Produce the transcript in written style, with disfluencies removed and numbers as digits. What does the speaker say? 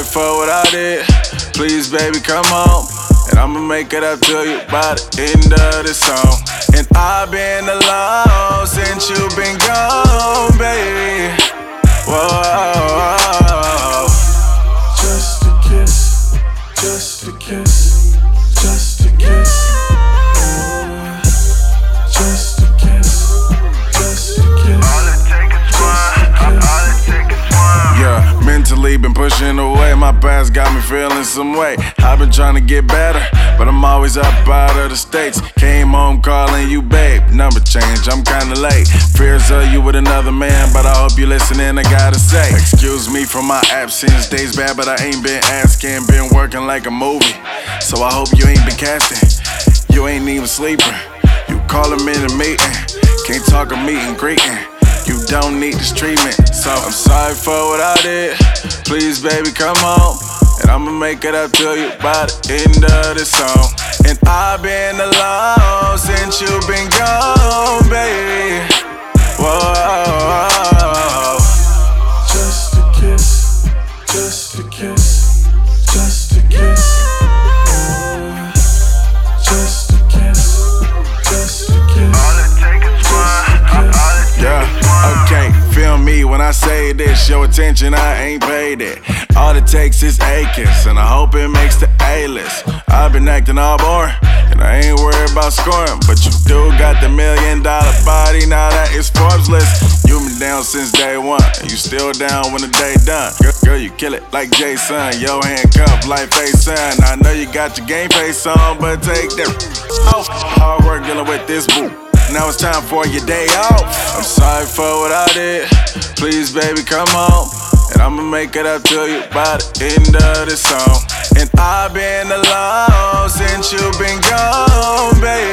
for what I did. Please, baby, come home, and I'ma make it up to you by the end of this song. And I've been alone since you've been gone, baby. Whoa. Just a kiss, just a kiss, just a kiss. Just a kiss, just a kiss. All it takes is one, all it takes is one. Yeah, mentally been pushing away. My past got me feeling some way. I've been trying to get better, but I'm always up out of the States. Came home calling you babe. Number change, I'm kinda late. Fears of you with another man, but I hope you listening, I gotta say. Excuse me for my absence, days bad, but I ain't been asking. Been working like a movie, so I hope you ain't been casting. You ain't even sleeping, you calling me in a meeting. Can't talk a meet and greeting. You don't need this treatment, so I'm sorry for what I did. Please, baby, come home, and I'ma make it up to you by the end of this song. And I've been alone since you've been gone, baby. Whoa. Just a kiss, just a kiss, just a kiss. Just a kiss, just a kiss. All it takes is one, all it takes is one. Yeah, okay, feel me when I say this. Your attention, I ain't paid it. All it takes is a kiss, and I hope it makes the A-list. I've been acting all boring, and I ain't worried about scoring. But you do got the $1 million body, now that is Forbes list. You been down since day one, and you still down when the day done. Girl, you kill it like Jason, your handcuffed like Faison. I know you got your game face on, but take that off. Hard work dealing with this boo. Now it's time for your day off. I'm sorry for what I did. Please, baby, come home, and I'ma make it up to you by the end of this song. And I've been alone since you've been gone, baby.